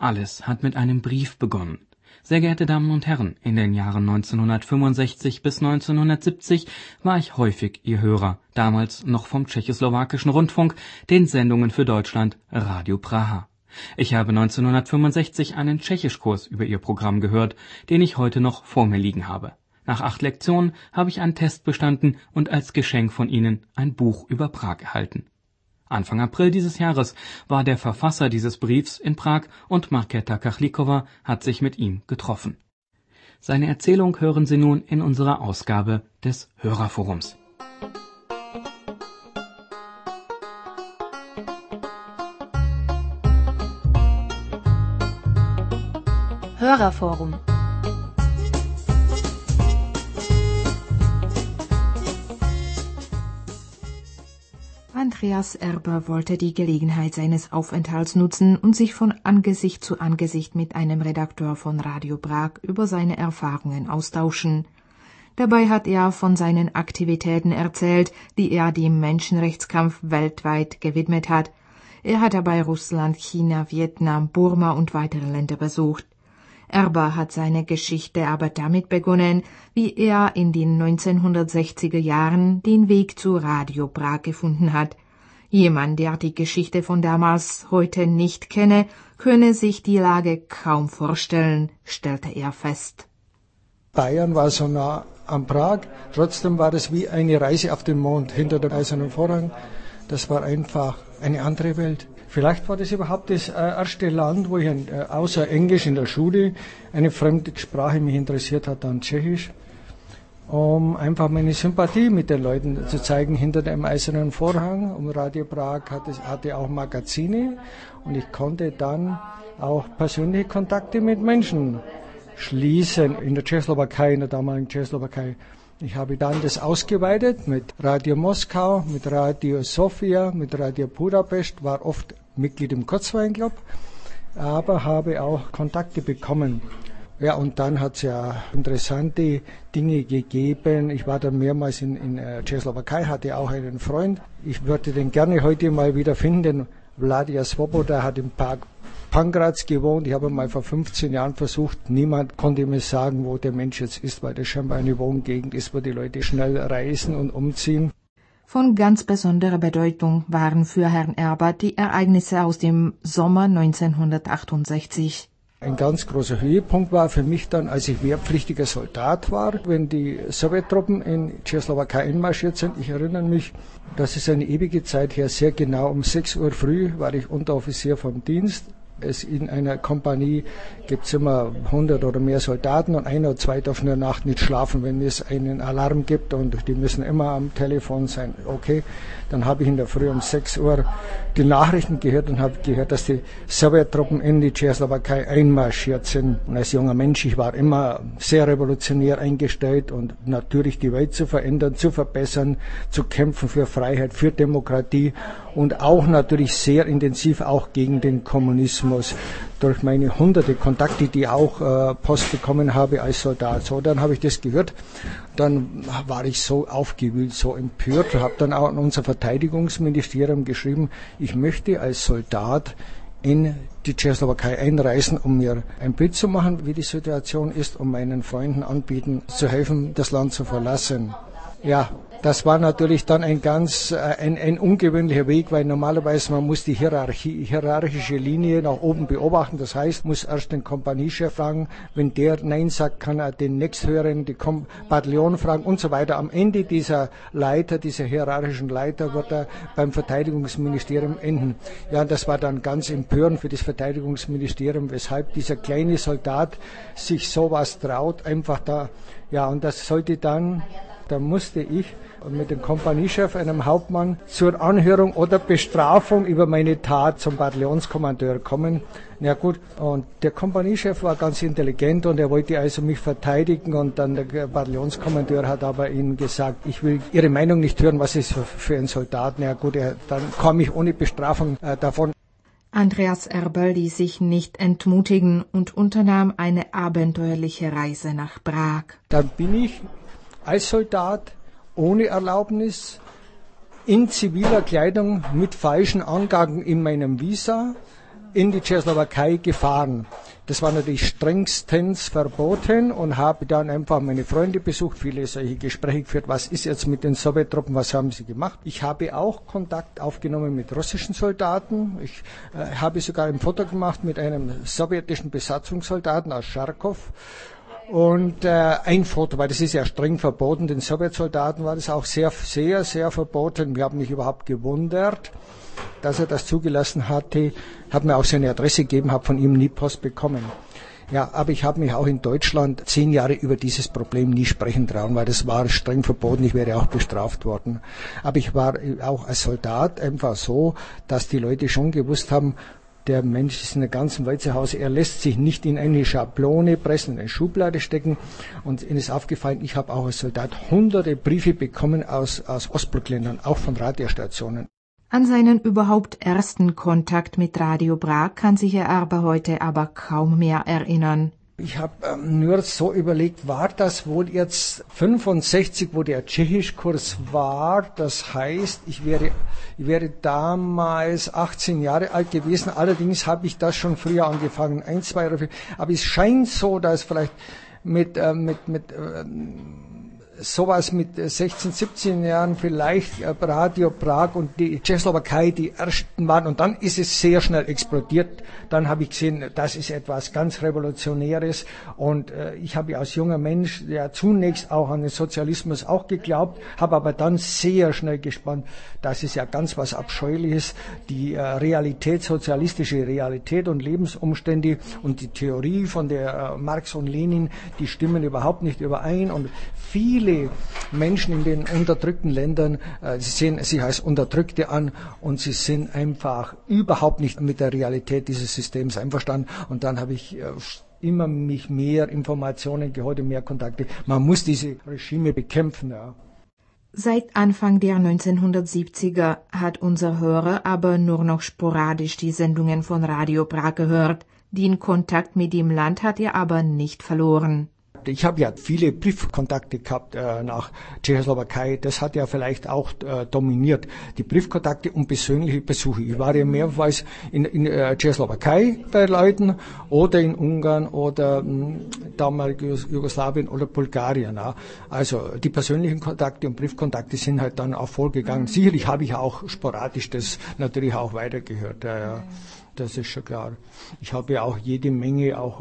Alles hat mit einem Brief begonnen. Sehr geehrte Damen und Herren, in den Jahren 1965 bis 1970 war ich häufig Ihr Hörer, damals noch vom tschechoslowakischen Rundfunk, den Sendungen für Deutschland Radio Praha. Ich habe 1965 einen Tschechischkurs über Ihr Programm gehört, den ich heute noch vor mir liegen habe. Nach 8 Lektionen habe ich einen Test bestanden und als Geschenk von Ihnen ein Buch über Prag erhalten. Anfang April dieses Jahres war der Verfasser dieses Briefs in Prag und Markéta Kachlikova hat sich mit ihm getroffen. Seine Erzählung hören Sie nun in unserer Ausgabe des Hörerforums. Hörerforum. Andreas Erber wollte die Gelegenheit seines Aufenthalts nutzen und sich von Angesicht zu Angesicht mit einem Redakteur von Radio Prag über seine Erfahrungen austauschen. Dabei hat er von seinen Aktivitäten erzählt, die er dem Menschenrechtskampf weltweit gewidmet hat. Er hat dabei Russland, China, Vietnam, Burma und weitere Länder besucht. Erber hat seine Geschichte aber damit begonnen, wie er in den 1960er Jahren den Weg zu Radio Prag gefunden hat. Jemand, der die Geschichte von damals heute nicht kenne, könne sich die Lage kaum vorstellen, stellte er fest. Bayern war so nah an Prag, trotzdem war es wie eine Reise auf den Mond hinter dem Eisernen Vorhang. Das war einfach eine andere Welt. Vielleicht war das überhaupt das erste Land, wo ich außer Englisch in der Schule eine fremde Sprache mich interessiert hat, dann Tschechisch, um einfach meine Sympathie mit den Leuten zu zeigen hinter dem Eisernen Vorhang. Und Radio Prag hatte auch Magazine und ich konnte dann auch persönliche Kontakte mit Menschen schließen in der Tschechoslowakei, in der damaligen Tschechoslowakei. Ich habe dann das ausgeweitet mit Radio Moskau, mit Radio Sofia, mit Radio Budapest, war oft Mitglied im Kurzweinclub, aber habe auch Kontakte bekommen. Ja, und dann hat es ja interessante Dinge gegeben. Ich war dann mehrmals in Tschechoslowakei, hatte auch einen Freund. Ich würde den gerne heute mal wieder finden, den Vladia Svoboda hat im Park Pankraz gewohnt. Ich habe mal vor 15 Jahren versucht, niemand konnte mir sagen, wo der Mensch jetzt ist, weil das scheinbar eine Wohngegend ist, wo die Leute schnell reisen und umziehen. Von ganz besonderer Bedeutung waren für Herrn Erber die Ereignisse aus dem Sommer 1968. Ein ganz großer Höhepunkt war für mich dann, als ich wehrpflichtiger Soldat war, wenn die Sowjettruppen in Tschechoslowakei einmarschiert sind. Ich erinnere mich, das ist eine ewige Zeit her, sehr genau um 6 Uhr früh war ich Unteroffizier vom Dienst. In einer Kompanie gibt es immer 100 oder mehr Soldaten und 1 oder 2 dürfen in der Nacht nicht schlafen, wenn es einen Alarm gibt und die müssen immer am Telefon sein. Okay, dann habe ich in der Früh um 6 Uhr die Nachrichten gehört und habe gehört, dass die Sowjettruppen in die Tschechoslowakei einmarschiert sind. Und als junger Mensch, ich war immer sehr revolutionär eingestellt und natürlich die Welt zu verändern, zu verbessern, zu kämpfen für Freiheit, für Demokratie und auch natürlich sehr intensiv auch gegen den Kommunismus. Durch meine hunderte Kontakte, die auch Post bekommen habe als Soldat. So, dann habe ich das gehört. Dann war ich so aufgewühlt, so empört, habe dann auch an unser Verteidigungsministerium geschrieben, ich möchte als Soldat in die Tschechoslowakei einreisen, um mir ein Bild zu machen, wie die Situation ist, um meinen Freunden anbieten, zu helfen, das Land zu verlassen. Ja, das war natürlich dann ein ungewöhnlicher Weg, weil normalerweise man muss die hierarchische Linie nach oben beobachten. Das heißt, muss erst den Kompaniechef fragen, wenn der Nein sagt, kann er den nächsthöheren, die Bataillon fragen und so weiter. Am Ende dieser hierarchischen Leiter wird er beim Verteidigungsministerium enden. Ja, das war dann ganz empörend für das Verteidigungsministerium, weshalb dieser kleine Soldat sich sowas traut, einfach da, ja, und das sollte dann... Da musste ich mit dem Kompaniechef, einem Hauptmann, zur Anhörung oder Bestrafung über meine Tat zum Bataillonskommandeur kommen. Ja gut, und der Kompaniechef war ganz intelligent und er wollte also mich verteidigen und dann der Bataillonskommandeur hat aber ihnen gesagt, ich will Ihre Meinung nicht hören, was ist für ein Soldat. Ja gut, dann kam ich ohne Bestrafung davon. Andreas Erber ließ sich nicht entmutigen und unternahm eine abenteuerliche Reise nach Prag. Dann bin ich als Soldat ohne Erlaubnis in ziviler Kleidung mit falschen Angaben in meinem Visa in die Tschechoslowakei gefahren. Das war natürlich strengstens verboten und habe dann einfach meine Freunde besucht, viele solche Gespräche geführt, was ist jetzt mit den Sowjettruppen, was haben sie gemacht. Ich habe auch Kontakt aufgenommen mit russischen Soldaten. Ich habe sogar ein Foto gemacht mit einem sowjetischen Besatzungssoldaten aus Charkow. Und ein Foto, weil das ist ja streng verboten, den Sowjetsoldaten war das auch sehr, sehr, sehr verboten. Wir haben mich überhaupt gewundert, dass er das zugelassen hatte, hat mir auch seine Adresse gegeben, habe von ihm nie Post bekommen. Ja, aber ich habe mich auch in Deutschland 10 Jahre über dieses Problem nie sprechen trauen, weil das war streng verboten, ich wäre auch bestraft worden. Aber ich war auch als Soldat einfach so, dass die Leute schon gewusst haben, der Mensch ist in der ganzen Welt zu Hause, er lässt sich nicht in eine Schablone pressen, in eine Schublade stecken. Und ihnen ist aufgefallen, ich habe auch als Soldat hunderte Briefe bekommen aus Ostblockländern, auch von Radiostationen. An seinen überhaupt ersten Kontakt mit Radio Prag kann sich er aber heute kaum mehr erinnern. Ich habe nur so überlegt, war das wohl jetzt 65, wo der Tschechischkurs war? Das heißt, ich wäre damals 18 Jahre alt gewesen. Allerdings habe ich das schon früher angefangen, 1, 2 oder 4. Aber es scheint so, dass vielleicht mit sowas mit 16, 17 Jahren vielleicht Radio Prag und die Tschechoslowakei die ersten waren und dann ist es sehr schnell explodiert. Dann habe ich gesehen, das ist etwas ganz Revolutionäres und ich habe als junger Mensch ja zunächst auch an den Sozialismus auch geglaubt, habe aber dann sehr schnell gespannt, das ist ja ganz was Abscheuliches, die Realität, sozialistische Realität und Lebensumstände und die Theorie von der Marx und Lenin, die stimmen überhaupt nicht überein und viele Menschen in den unterdrückten Ländern, sie sehen sich als Unterdrückte an und sie sind einfach überhaupt nicht mit der Realität dieses Systems einverstanden. Und dann habe ich immer mich mehr Informationen geholt und mehr Kontakte. Man muss diese Regime bekämpfen. Ja. Seit Anfang der 1970er hat unser Hörer aber nur noch sporadisch die Sendungen von Radio Prag gehört. Den Kontakt mit dem Land hat er aber nicht verloren. Ich habe ja viele Briefkontakte gehabt nach Tschechoslowakei. Das hat ja vielleicht auch dominiert. Die Briefkontakte und persönliche Besuche. Ich war ja mehrmals in Tschechoslowakei bei Leuten oder in Ungarn oder damals Jugoslawien oder Bulgarien. Ja. Also die persönlichen Kontakte und Briefkontakte sind halt dann auch vorgegangen. Sicherlich habe ich auch sporadisch das natürlich auch weitergehört. Ja. Das ist schon klar. Ich habe ja auch jede Menge auch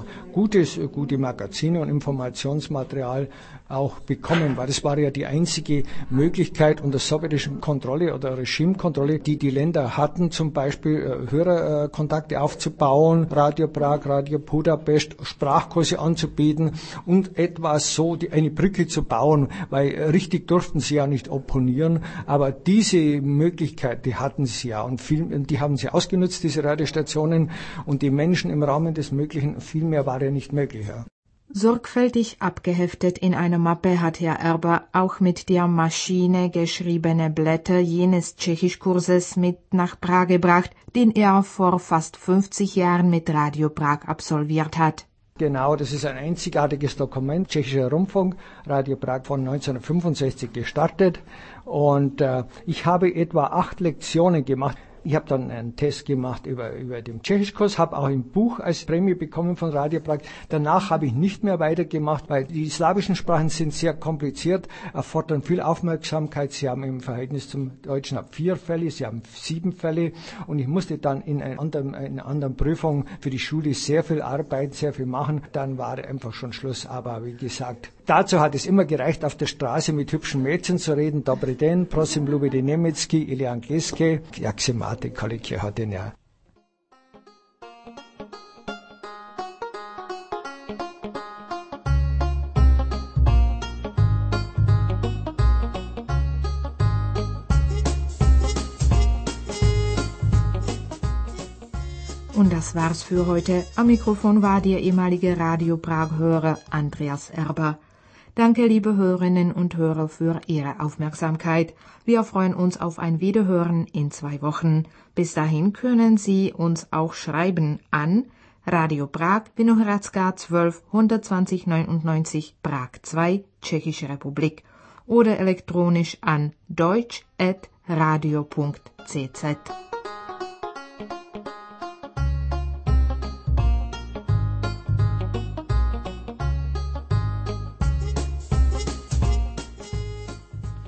gute Magazine und Informationsmaterial auch bekommen, weil das war ja die einzige Möglichkeit unter sowjetischer Kontrolle oder Regimekontrolle, die die Länder hatten, zum Beispiel Hörerkontakte aufzubauen, Radio Prag, Radio Budapest, Sprachkurse anzubieten und etwas so eine Brücke zu bauen, weil richtig durften sie ja nicht opponieren, aber diese Möglichkeit, die hatten sie ja und die haben sie ausgenutzt, diese Radiostationen und die Menschen im Rahmen des Möglichen, viel mehr war ja nicht möglich. Ja. Sorgfältig abgeheftet in einer Mappe hat Herr Erber auch mit der Maschine geschriebene Blätter jenes Tschechischkurses mit nach Prag gebracht, den er vor fast 50 Jahren mit Radio Prag absolviert hat. Genau, das ist ein einzigartiges Dokument, Tschechischer Rundfunk, Radio Prag von 1965 gestartet und ich habe etwa 8 Lektionen gemacht. Ich habe dann einen Test gemacht über den Tschechischkurs, habe auch ein Buch als Prämie bekommen von Radio Prag. Danach habe ich nicht mehr weitergemacht, weil die slawischen Sprachen sind sehr kompliziert, erfordern viel Aufmerksamkeit. Sie haben im Verhältnis zum Deutschen 4 Fälle, sie haben 7 Fälle und ich musste dann in einer anderen Prüfung für die Schule sehr viel arbeiten, sehr viel machen. Dann war einfach schon Schluss, aber wie gesagt, dazu hat es immer gereicht, auf der Straße mit hübschen Mädchen zu reden. Dobry den, prosim lubite Nemetsky, ili angliski, jaksimate kolikje hodinja. Und das war's für heute. Am Mikrofon war der ehemalige Radio Prag-Hörer Andreas Erber. Danke, liebe Hörerinnen und Hörer, für Ihre Aufmerksamkeit. Wir freuen uns auf ein Wiederhören in 2 Wochen. Bis dahin können Sie uns auch schreiben an Radio Prag, Vinohradská 12 120 99 Prag 2, Tschechische Republik oder elektronisch an deutsch@radio.cz.